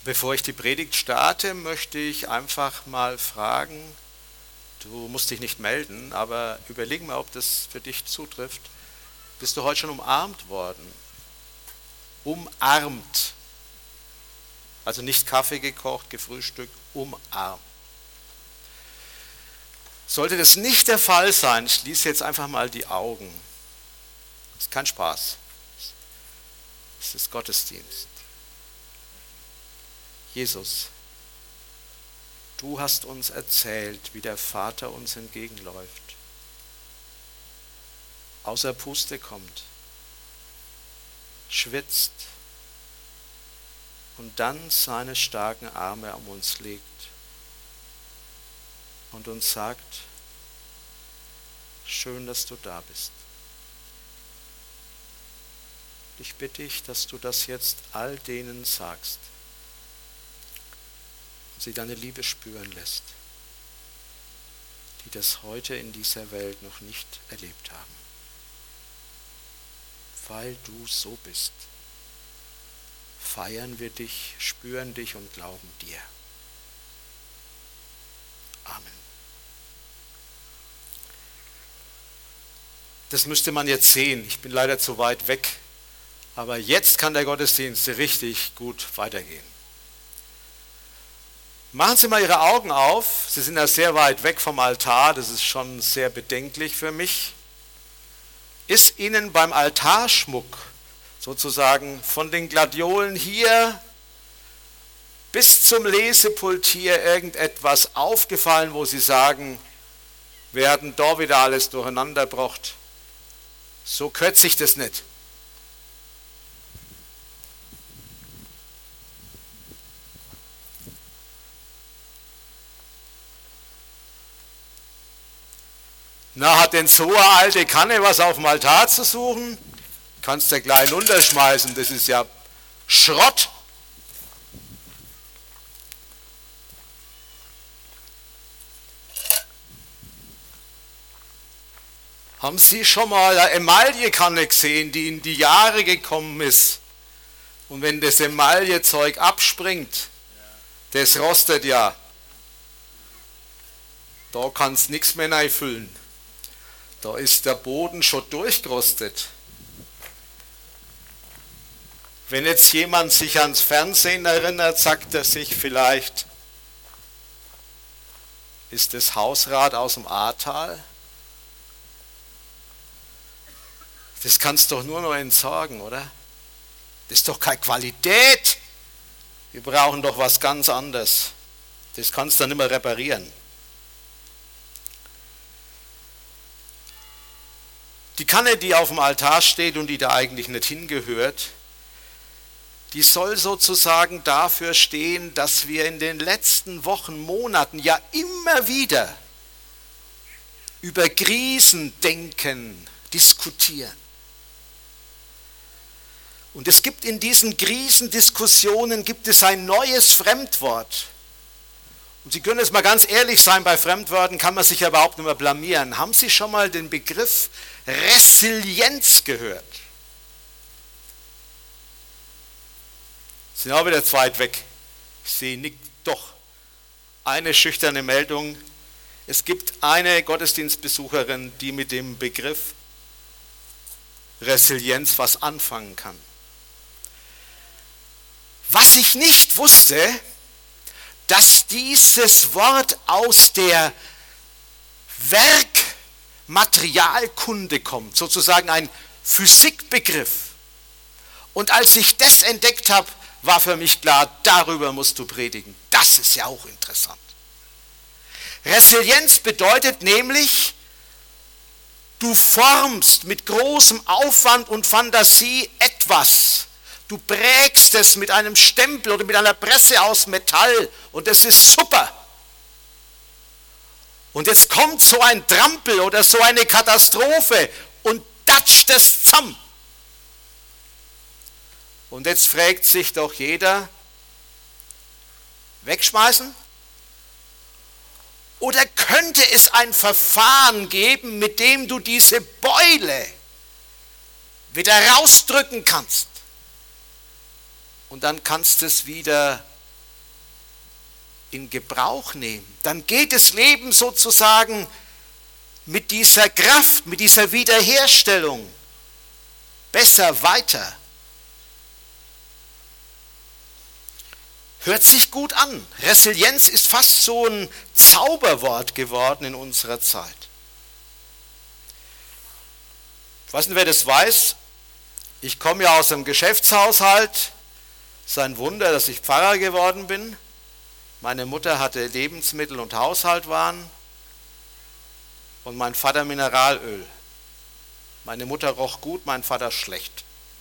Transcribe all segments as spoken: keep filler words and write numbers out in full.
Bevor ich die Predigt starte, möchte ich einfach mal fragen, du musst dich nicht melden, aber überleg mal, ob das für dich zutrifft. Bist du heute schon umarmt worden? Umarmt. Also nicht Kaffee gekocht, gefrühstückt, umarmt. Sollte das nicht der Fall sein, schließ jetzt einfach mal die Augen. Das ist kein Spaß. Das ist Gottesdienst. Jesus, du hast uns erzählt, wie der Vater uns entgegenläuft. Außer Puste kommt, schwitzt und dann seine starken Arme um uns legt und uns sagt, schön, dass du da bist. Ich bitte dich, dass du das jetzt all denen sagst, und sie deine Liebe spüren lässt, die das heute in dieser Welt noch nicht erlebt haben. Weil du so bist, feiern wir dich, spüren dich und glauben dir. Amen. Das müsste man jetzt sehen. Ich bin leider zu weit weg. Aber jetzt kann der Gottesdienst richtig gut weitergehen. Machen Sie mal Ihre Augen auf. Sie sind ja sehr weit weg vom Altar. Das ist schon sehr bedenklich für mich. Ist Ihnen beim Altarschmuck sozusagen von den Gladiolen hier bis zum Lesepult hier irgendetwas aufgefallen, wo Sie sagen, wir hatten da wieder alles durcheinander gebracht? So gehört sich das nicht. Na, hat denn so eine alte Kanne was auf dem Altar zu suchen? Kannst du gleich runterschmeißen, das ist ja Schrott. Haben Sie schon mal eine Emaillekanne gesehen, die in die Jahre gekommen ist? Und wenn das Emaillezeug abspringt, das rostet ja. Da kannst du nichts mehr reinfüllen. Da ist der Boden schon durchgerostet. Wenn jetzt jemand sich ans Fernsehen erinnert, sagt er sich vielleicht, ist das Hausrat aus dem Ahrtal? Das kannst du doch nur noch entsorgen, oder? Das ist doch keine Qualität. Wir brauchen doch was ganz anderes. Das kannst du dann nicht mehr reparieren. Die Kanne, die auf dem Altar steht und die da eigentlich nicht hingehört, die soll sozusagen dafür stehen, dass wir in den letzten Wochen, Monaten ja immer wieder über Krisen denken, diskutieren. Und es gibt in diesen Krisendiskussionen gibt es ein neues Fremdwort. Und Sie können jetzt mal ganz ehrlich sein, bei Fremdwörtern kann man sich ja überhaupt nicht mehr blamieren. Haben Sie schon mal den Begriff Resilienz gehört? Sind auch wieder zu weit weg. Ich sehe nicht, doch, eine schüchterne Meldung. Es gibt eine Gottesdienstbesucherin, die mit dem Begriff Resilienz was anfangen kann. Was ich nicht wusste, dass dieses Wort aus der Werkmaterialkunde kommt, sozusagen ein Physikbegriff. Und als ich das entdeckt habe, war für mich klar, darüber musst du predigen. Das ist ja auch interessant. Resilienz bedeutet nämlich, du formst mit großem Aufwand und Fantasie etwas. Du prägst es mit einem Stempel oder mit einer Presse aus Metall und es ist super. Und jetzt kommt so ein Trampel oder so eine Katastrophe und datscht es zusammen. Und jetzt fragt sich doch jeder, wegschmeißen? Oder könnte es ein Verfahren geben, mit dem du diese Beule wieder rausdrücken kannst? Und dann kannst du es wieder in Gebrauch nehmen, dann geht das Leben sozusagen mit dieser Kraft, mit dieser Wiederherstellung besser weiter. Hört sich gut an. Resilienz ist fast so ein Zauberwort geworden in unserer Zeit. Ich weiß nicht, wer das weiß. Ich komme ja aus einem Geschäftshaushalt. Es ist ein Wunder, dass ich Pfarrer geworden bin. Meine Mutter hatte Lebensmittel- und Haushaltwaren und mein Vater Mineralöl. Meine Mutter roch gut, mein Vater schlecht.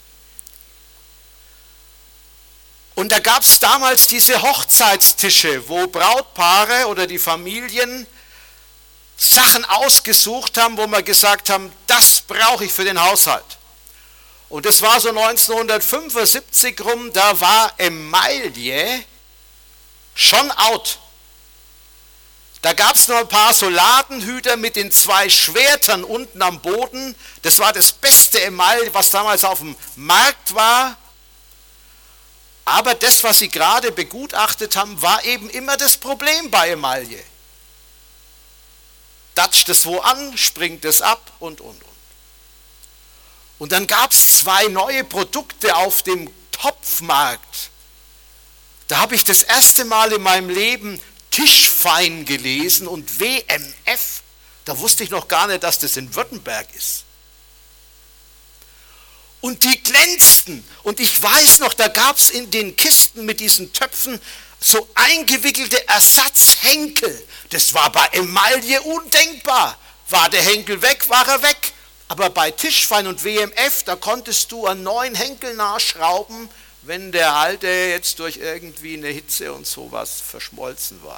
Und da gab es damals diese Hochzeitstische, wo Brautpaare oder die Familien Sachen ausgesucht haben, wo wir gesagt haben, das brauche ich für den Haushalt. Und das war so neunzehnhundertfünfundsiebzig rum, da war Emaille schon out. Da gab es noch ein paar Soldatenhüter mit den zwei Schwertern unten am Boden. Das war das beste Emaille, was damals auf dem Markt war. Aber das, was sie gerade begutachtet haben, war eben immer das Problem bei Emaille. Datscht es wo an, springt es ab und, und, und. Und dann gab es zwei neue Produkte auf dem Topfmarkt. Da habe ich das erste Mal in meinem Leben Tischfein gelesen und W M F. Da wusste ich noch gar nicht, dass das in Württemberg ist. Und die glänzten. Und ich weiß noch, da gab es in den Kisten mit diesen Töpfen so eingewickelte Ersatzhenkel. Das war bei Emaille undenkbar. War der Henkel weg, war er weg. Aber bei Tischfein und W M F, da konntest du einen neuen Henkel nachschrauben, wenn der alte jetzt durch irgendwie eine Hitze und sowas verschmolzen war.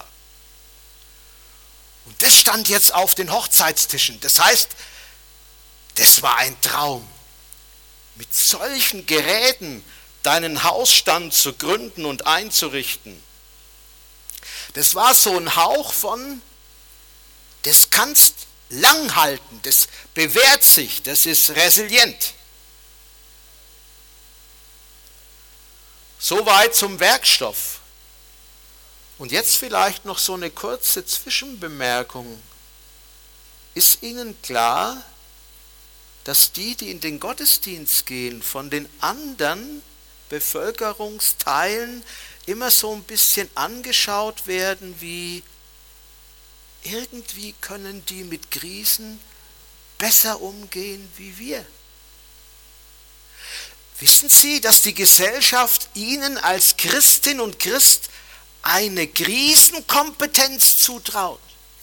Und das stand jetzt auf den Hochzeitstischen. Das heißt, das war ein Traum. Mit solchen Geräten deinen Hausstand zu gründen und einzurichten. Das war so ein Hauch von, das kannst lang halten, das bewährt sich, das ist resilient. Soweit zum Werkstoff. Und jetzt vielleicht noch so eine kurze Zwischenbemerkung. Ist Ihnen klar, dass die, die in den Gottesdienst gehen, von den anderen Bevölkerungsteilen immer so ein bisschen angeschaut werden, wie irgendwie können die mit Krisen besser umgehen wie wir? Wissen Sie, dass die Gesellschaft Ihnen als Christin und Christ eine Krisenkompetenz zutraut?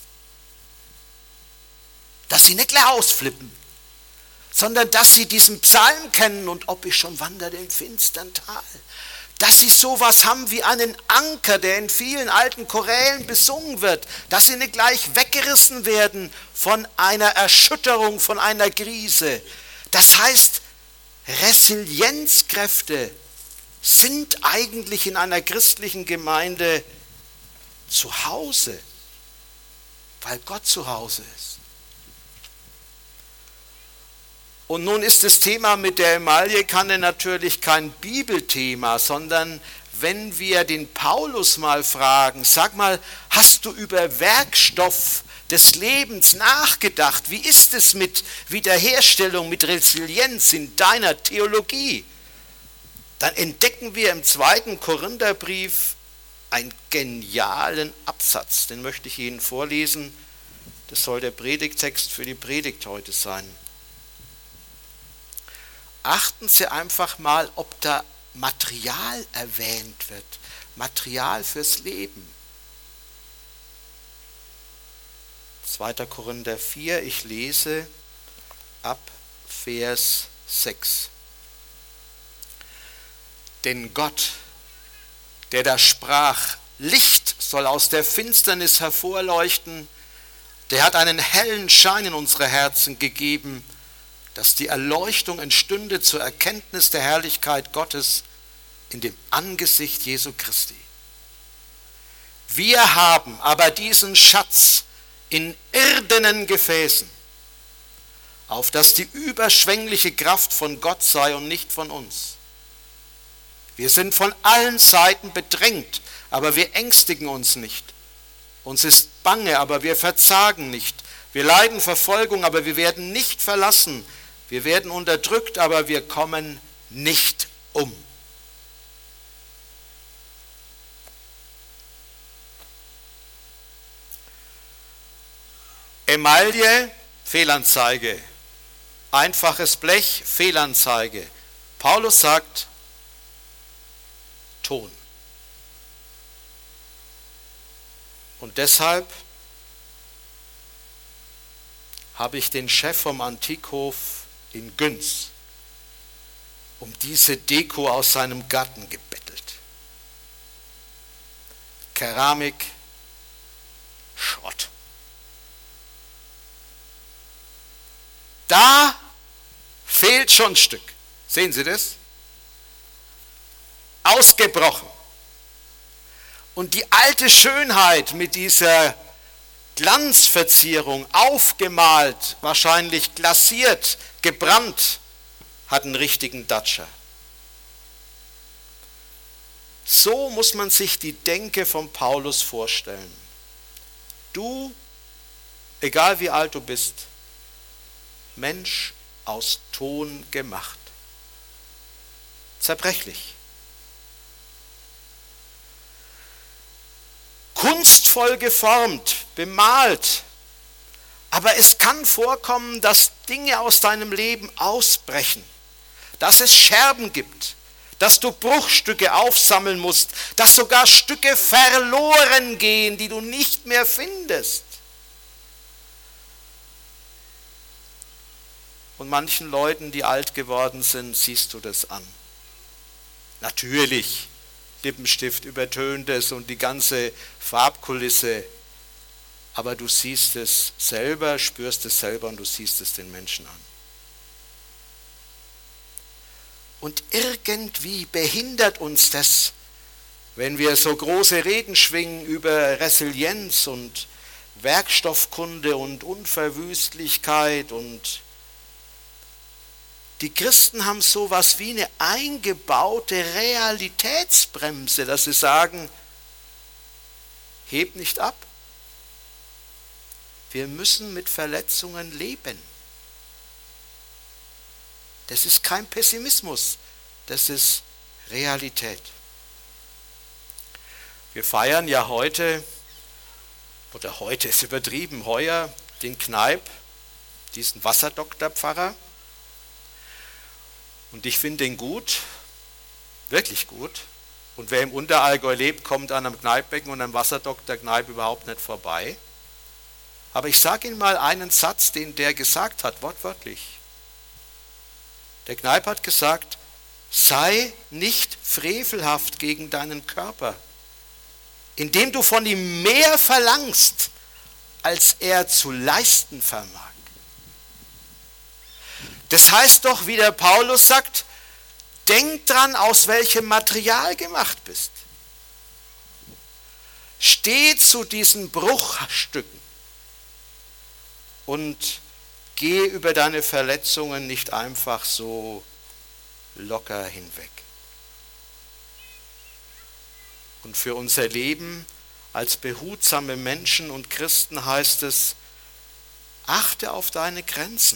Dass Sie nicht gleich ausflippen, sondern dass Sie diesen Psalm kennen und ob ich schon wanderte im finstern Tal. Dass Sie sowas haben wie einen Anker, der in vielen alten Chorälen besungen wird, dass Sie nicht gleich weggerissen werden von einer Erschütterung, von einer Krise. Das heißt, Resilienzkräfte sind eigentlich in einer christlichen Gemeinde zu Hause, weil Gott zu Hause ist. Und nun ist das Thema mit der Emaillekanne natürlich kein Bibelthema, sondern wenn wir den Paulus mal fragen, sag mal, hast du über Werkstoff des Lebens nachgedacht? Wie ist es mit Wiederherstellung, mit Resilienz in deiner Theologie? Dann entdecken wir im zweiten Korintherbrief einen genialen Absatz. Den möchte ich Ihnen vorlesen. Das soll der Predigttext für die Predigt heute sein. Achten Sie einfach mal, ob da Material erwähnt wird. Material fürs Leben. zweiter Korinther vier, ich lese ab Vers sechs. Denn Gott, der da sprach, Licht soll aus der Finsternis hervorleuchten, der hat einen hellen Schein in unsere Herzen gegeben, dass die Erleuchtung entstünde zur Erkenntnis der Herrlichkeit Gottes in dem Angesicht Jesu Christi. Wir haben aber diesen Schatz in irdenen Gefäßen, auf dass die überschwängliche Kraft von Gott sei und nicht von uns. Wir sind von allen Seiten bedrängt, aber wir ängstigen uns nicht. Uns ist bange, aber wir verzagen nicht. Wir leiden Verfolgung, aber wir werden nicht verlassen. Wir werden unterdrückt, aber wir kommen nicht um. Emaille, Fehlanzeige. Einfaches Blech, Fehlanzeige. Paulus sagt, Ton. Und deshalb habe ich den Chef vom Antikhof in Günz um diese Deko aus seinem Garten gebettelt. Keramik, Schrott. Da fehlt schon ein Stück. Sehen Sie das? Ausgebrochen. Und die alte Schönheit mit dieser Glanzverzierung, aufgemalt, wahrscheinlich glasiert, gebrannt, hat einen richtigen Datscher. So muss man sich die Denke von Paulus vorstellen. Du, egal wie alt du bist, Mensch aus Ton gemacht. Zerbrechlich. Kunstvoll geformt, bemalt. Aber es kann vorkommen, dass Dinge aus deinem Leben ausbrechen, dass es Scherben gibt, dass du Bruchstücke aufsammeln musst, dass sogar Stücke verloren gehen, die du nicht mehr findest. Und manchen Leuten, die alt geworden sind, siehst du das an. Natürlich, Lippenstift übertönt es und die ganze Farbkulisse, aber du siehst es selber, spürst es selber und du siehst es den Menschen an. Und irgendwie behindert uns das, wenn wir so große Reden schwingen über Resilienz und Werkstoffkunde und Unverwüstlichkeit, und die Christen haben sowas wie eine eingebaute Realitätsbremse, dass sie sagen, heb nicht ab. Wir müssen mit Verletzungen leben. Das ist kein Pessimismus, das ist Realität. Wir feiern ja heute, oder heute ist übertrieben, heuer den Kneipp, diesen Wasserdoktorpfarrer. Und ich finde ihn gut, wirklich gut. Und wer im Unterallgäu lebt, kommt an einem Kneippbecken und am Wasserdoktor Kneipp überhaupt nicht vorbei. Aber ich sage Ihnen mal einen Satz, den der gesagt hat, wortwörtlich. Der Kneipp hat gesagt, sei nicht frevelhaft gegen deinen Körper, indem du von ihm mehr verlangst, als er zu leisten vermag. Das heißt doch, wie der Paulus sagt, denk dran, aus welchem Material gemacht bist. Steh zu diesen Bruchstücken und geh über deine Verletzungen nicht einfach so locker hinweg. Und für unser Leben als behutsame Menschen und Christen heißt es, achte auf deine Grenzen.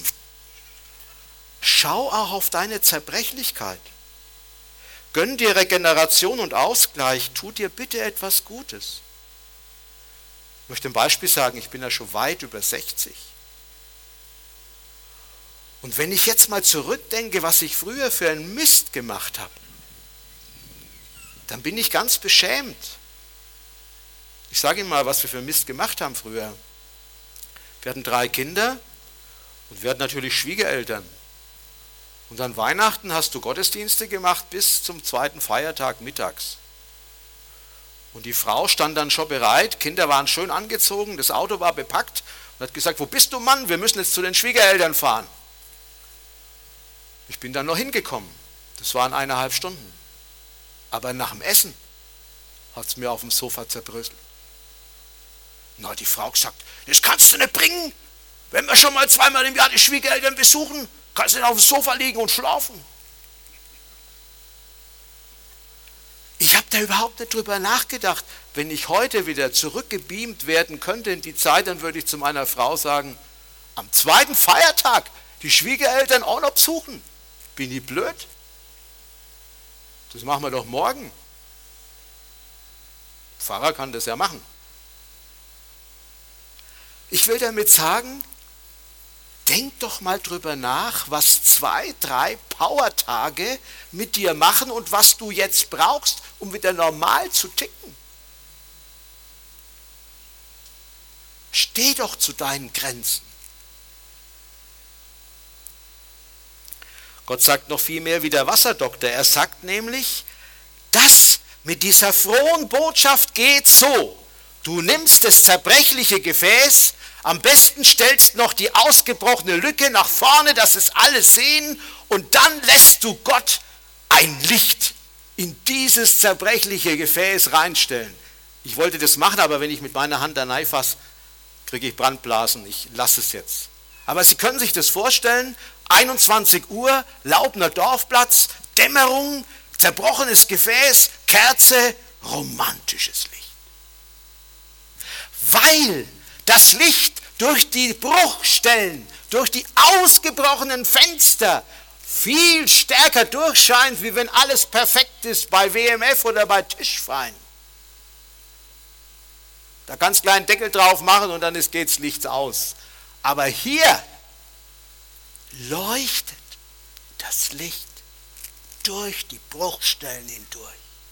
Schau auch auf deine Zerbrechlichkeit. Gönn dir Regeneration und Ausgleich. Tu dir bitte etwas Gutes. Ich möchte ein Beispiel sagen, ich bin ja schon weit über sechzig. Und wenn ich jetzt mal zurückdenke, was ich früher für einen Mist gemacht habe, dann bin ich ganz beschämt. Ich sage Ihnen mal, was wir für Mist gemacht haben früher. Wir hatten drei Kinder und wir hatten natürlich Schwiegereltern. Und an Weihnachten hast du Gottesdienste gemacht bis zum zweiten Feiertag mittags. Und die Frau stand dann schon bereit, Kinder waren schön angezogen, das Auto war bepackt und hat gesagt, wo bist du, Mann? Wir müssen jetzt zu den Schwiegereltern fahren. Ich bin dann noch hingekommen. Das waren eineinhalb Stunden. Aber nach dem Essen hat es mir auf dem Sofa zerbröselt. Na, die Frau gesagt, das kannst du nicht bringen. Wenn wir schon mal zweimal im Jahr die Schwiegereltern besuchen, kannst du nicht auf dem Sofa liegen und schlafen. Ich habe er überhaupt nicht drüber nachgedacht? Wenn ich heute wieder zurückgebeamt werden könnte in die Zeit, dann würde ich zu meiner Frau sagen, am zweiten Feiertag die Schwiegereltern auch noch besuchen. Bin ich blöd? Das machen wir doch morgen. Der Pfarrer kann das ja machen. Ich will damit sagen, denk doch mal drüber nach, was zwei, drei Powertage mit dir machen und was du jetzt brauchst, um wieder normal zu ticken. Steh doch zu deinen Grenzen. Gott sagt noch viel mehr wie der Wasserdoktor. Er sagt nämlich, das mit dieser frohen Botschaft geht so. Du nimmst das zerbrechliche Gefäß, am besten stellst noch die ausgebrochene Lücke nach vorne, dass es alle sehen, und dann lässt du Gott ein Licht in dieses zerbrechliche Gefäß reinstellen. Ich wollte das machen, aber wenn ich mit meiner Hand da reinfasse, kriege ich Brandblasen. Ich lasse es jetzt. Aber Sie können sich das vorstellen, einundzwanzig Uhr, Laubner Dorfplatz, Dämmerung, zerbrochenes Gefäß, Kerze, romantisches Licht. Weil das Licht durch die Bruchstellen, durch die ausgebrochenen Fenster viel stärker durchscheint, wie wenn alles perfekt ist bei W M F oder bei Tischfein. Da ganz kleinen Deckel drauf machen und dann geht das Licht aus. Aber hier leuchtet das Licht durch die Bruchstellen hindurch.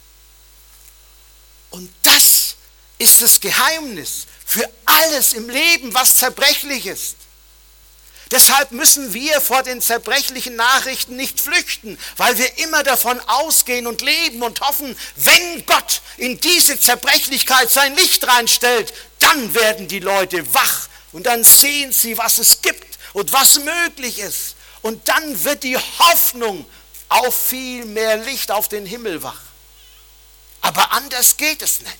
Und das ist das Geheimnis für alles im Leben, was zerbrechlich ist. Deshalb müssen wir vor den zerbrechlichen Nachrichten nicht flüchten, weil wir immer davon ausgehen und leben und hoffen, wenn Gott in diese Zerbrechlichkeit sein Licht reinstellt, dann werden die Leute wach und dann sehen sie, was es gibt und was möglich ist. Und dann wird die Hoffnung auf viel mehr Licht auf den Himmel wach. Aber anders geht es nicht.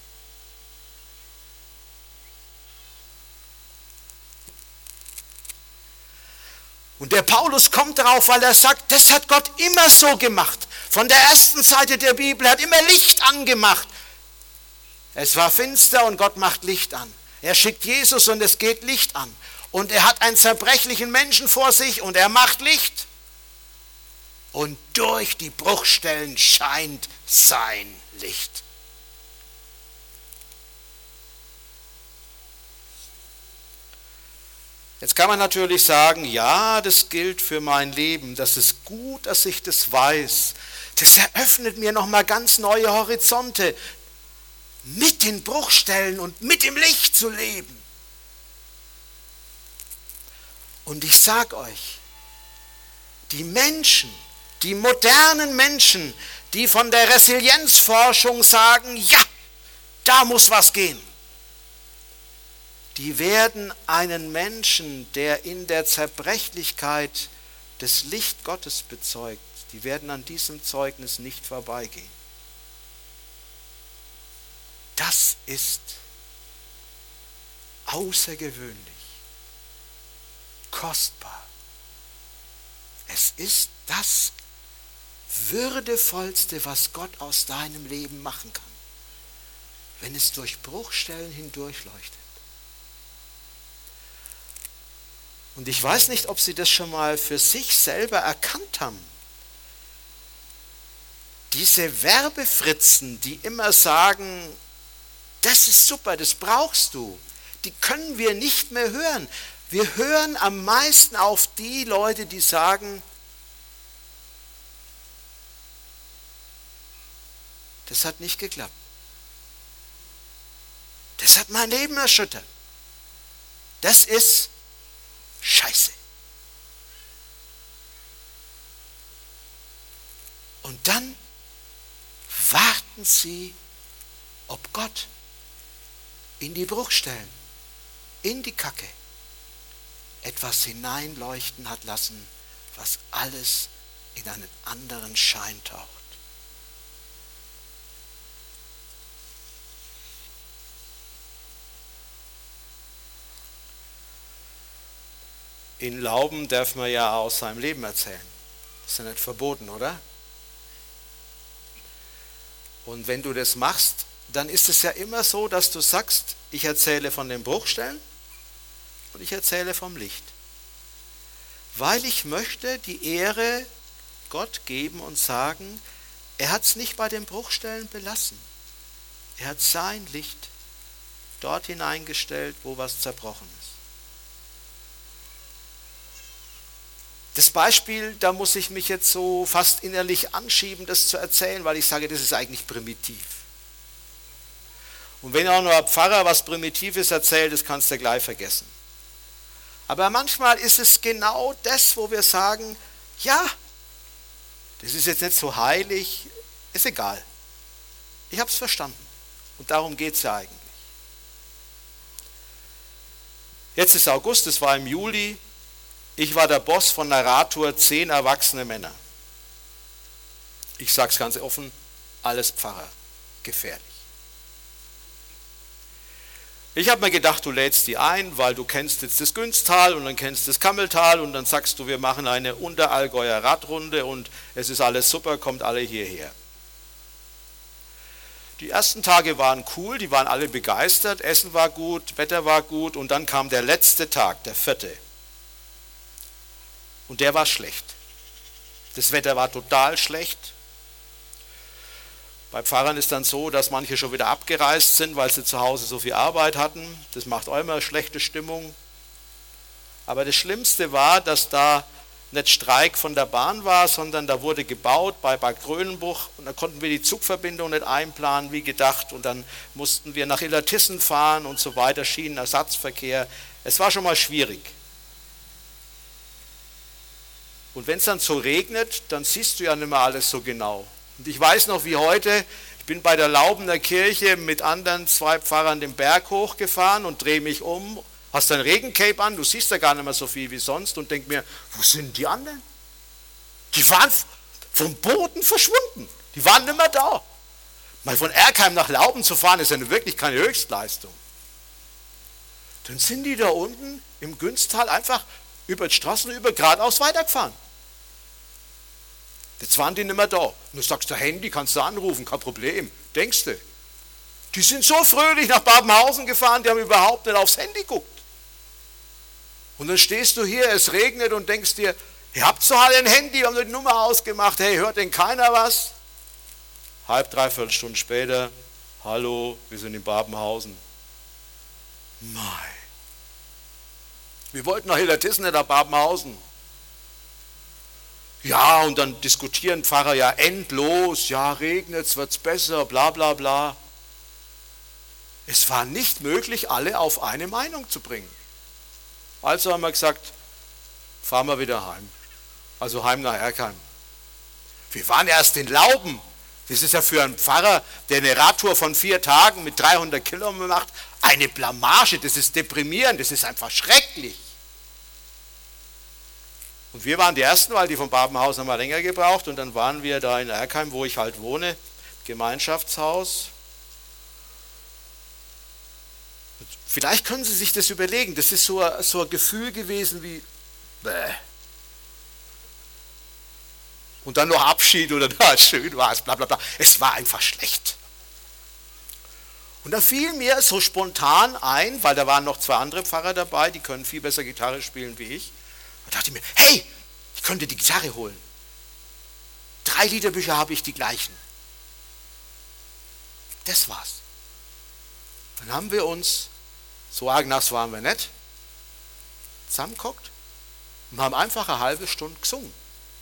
Und der Paulus kommt darauf, weil er sagt, das hat Gott immer so gemacht. Von der ersten Seite der Bibel hat immer Licht angemacht. Es war finster und Gott macht Licht an. Er schickt Jesus und es geht Licht an. Und er hat einen zerbrechlichen Menschen vor sich und er macht Licht. Und durch die Bruchstellen scheint sein Licht. Jetzt kann man natürlich sagen, ja, das gilt für mein Leben, das ist gut, dass ich das weiß. Das eröffnet mir nochmal ganz neue Horizonte, mit den Bruchstellen und mit dem Licht zu leben. Und ich sage euch, die Menschen, die modernen Menschen, die von der Resilienzforschung sagen, ja, da muss was gehen. Die werden einen Menschen, der in der Zerbrechlichkeit das Licht Gottes bezeugt, die werden an diesem Zeugnis nicht vorbeigehen. Das ist außergewöhnlich, kostbar. Es ist das Würdevollste, was Gott aus deinem Leben machen kann, wenn es durch Bruchstellen hindurchleuchtet. Und ich weiß nicht, ob Sie das schon mal für sich selber erkannt haben. Diese Werbefritzen, die immer sagen, das ist super, das brauchst du, die können wir nicht mehr hören. Wir hören am meisten auf die Leute, die sagen, das hat nicht geklappt. Das hat mein Leben erschüttert. Das ist Scheiße. Und dann warten sie, ob Gott in die Bruchstellen, in die Kacke, etwas hineinleuchten hat lassen, was alles in einen anderen Schein taucht. In Lauben darf man ja aus seinem Leben erzählen. Das ist ja nicht verboten, oder? Und wenn du das machst, dann ist es ja immer so, dass du sagst, ich erzähle von den Bruchstellen und ich erzähle vom Licht. Weil ich möchte die Ehre Gott geben und sagen, er hat es nicht bei den Bruchstellen belassen. Er hat sein Licht dort hineingestellt, wo was zerbrochen ist. Das Beispiel, da muss ich mich jetzt so fast innerlich anschieben, das zu erzählen, weil ich sage, das ist eigentlich primitiv. Und wenn auch nur ein Pfarrer was Primitives erzählt, das kannst du gleich vergessen. Aber manchmal ist es genau das, wo wir sagen, ja, das ist jetzt nicht so heilig, ist egal. Ich habe es verstanden. Und darum geht es ja eigentlich. Jetzt ist August, es war im Juli. Ich war der Boss von einer Radtour, zehn erwachsene Männer. Ich sage es ganz offen, alles Pfarrer, gefährlich. Ich habe mir gedacht, du lädst die ein, weil du kennst jetzt das Günstal und dann kennst das Kammeltal und dann sagst du, wir machen eine Unterallgäuer Radrunde und es ist alles super, kommt alle hierher. Die ersten Tage waren cool, die waren alle begeistert, Essen war gut, Wetter war gut und dann kam der letzte Tag, der vierte. Und der war schlecht. Das Wetter war total schlecht. Bei Pfarrern ist dann so, dass manche schon wieder abgereist sind, weil sie zu Hause so viel Arbeit hatten. Das macht auch immer schlechte Stimmung. Aber das Schlimmste war, dass da nicht Streik von der Bahn war, sondern da wurde gebaut bei Bad Grönenbuch und da konnten wir die Zugverbindung nicht einplanen wie gedacht und dann mussten wir nach Illertissen fahren und so weiter, Schienenersatzverkehr. Es war schon mal schwierig. Und wenn es dann so regnet, dann siehst du ja nicht mehr alles so genau. Und ich weiß noch wie heute, ich bin bei der Laubener Kirche mit anderen zwei Pfarrern den Berg hochgefahren und drehe mich um, hast dein Regencape an, du siehst ja gar nicht mehr so viel wie sonst und denk mir, wo sind die anderen? Die waren vom Boden verschwunden, die waren nicht mehr da. Mal von Erkheim nach Lauben zu fahren, ist ja wirklich keine Höchstleistung. Dann sind die da unten im Günstal einfach über die Straßen über geradeaus weitergefahren. Jetzt waren die nicht mehr da. Und du sagst, der Handy kannst du anrufen, kein Problem. Denkst du? Die sind so fröhlich nach Babenhausen gefahren, die haben überhaupt nicht aufs Handy geguckt. Und dann stehst du hier, es regnet und denkst dir, ihr habt so halt ein Handy, wir haben die Nummer ausgemacht, hey, hört denn keiner was? Halb, dreiviertel Stunden später, hallo, wir sind in Babenhausen. Mei. Wir wollten nach Illertissen, nicht nach Babenhausen. Ja, und dann diskutieren Pfarrer ja endlos, ja, regnet es, wird es besser, bla bla bla. Es war nicht möglich, alle auf eine Meinung zu bringen. Also haben wir gesagt, fahren wir wieder heim. Also heim nach Erkheim. Wir waren erst in Lauben. Das ist ja für einen Pfarrer, der eine Radtour von vier Tagen mit dreihundert Kilometern macht, eine Blamage, das ist deprimierend, das ist einfach schrecklich. Und wir waren die Ersten, weil die von Babenhausen haben wir länger gebraucht und dann waren wir da in Erkheim, wo ich halt wohne, Gemeinschaftshaus. Und vielleicht können Sie sich das überlegen, das ist so ein, so ein Gefühl gewesen wie, bäh. Und dann noch Abschied oder na, schön war es, bla bla bla. Es war einfach schlecht. Und da fiel mir so spontan ein, weil da waren noch zwei andere Pfarrer dabei, die können viel besser Gitarre spielen wie ich. Da dachte ich mir, hey, ich könnte die Gitarre holen. Drei Liederbücher habe ich die gleichen. Das war's. Dann haben wir uns, so arg nass waren wir nicht, zusammengeguckt und haben einfach eine halbe Stunde gesungen.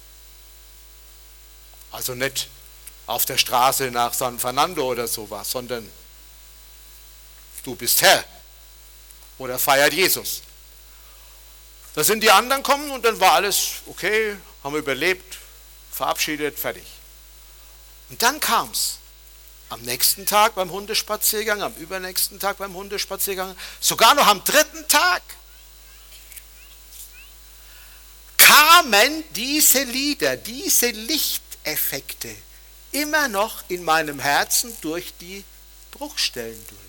Also nicht auf der Straße nach San Fernando oder sowas, sondern du bist Herr oder feiert Jesus. Da sind die anderen gekommen und dann war alles okay, haben wir überlebt, verabschiedet, fertig. Und dann kam es am nächsten Tag beim Hundespaziergang, am übernächsten Tag beim Hundespaziergang, sogar noch am dritten Tag kamen diese Lieder, diese Lichteffekte immer noch in meinem Herzen durch die Bruchstellen durch.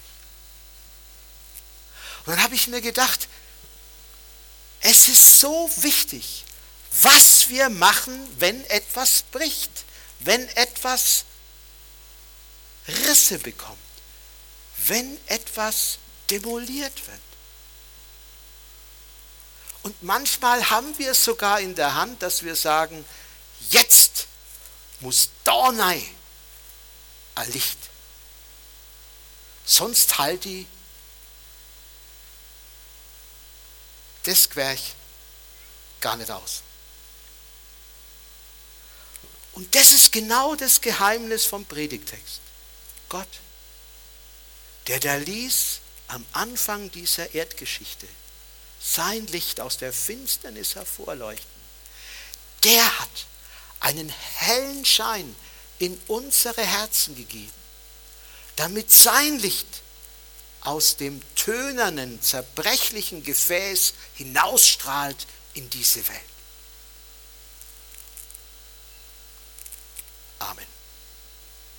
Und dann habe ich mir gedacht, es ist so wichtig, was wir machen, wenn etwas bricht, wenn etwas Risse bekommt, wenn etwas demoliert wird. Und manchmal haben wir es sogar in der Hand, dass wir sagen, jetzt muss da rein ein Licht. Sonst halt die das Gewerk gar nicht aus. Und das ist genau das Geheimnis vom Predigtext. Gott, der da ließ am Anfang dieser Erdgeschichte sein Licht aus der Finsternis hervorleuchten, der hat einen hellen Schein in unsere Herzen gegeben, damit sein Licht aus dem tönernen, zerbrechlichen Gefäß hinausstrahlt in diese Welt.